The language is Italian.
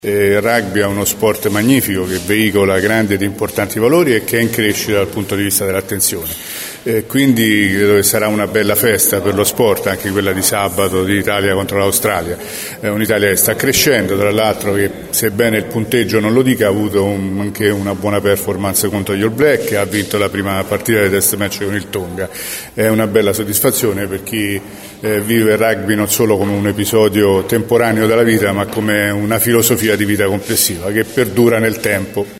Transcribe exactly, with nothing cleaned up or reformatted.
Il rugby è uno sport magnifico che veicola grandi ed importanti valori e che è in crescita dal punto di vista dell'attenzione. E quindi credo che sarà una bella festa per lo sport, anche quella di sabato di Italia contro l'Australia. È un'Italia che sta crescendo, tra l'altro che, sebbene il punteggio non lo dica, ha avuto un, anche una buona performance contro gli All Black e ha vinto la prima partita di test match con il Tonga. È una bella soddisfazione per chi eh, vive il rugby non solo come un episodio temporaneo della vita, ma come una filosofia di vita complessiva che perdura nel tempo.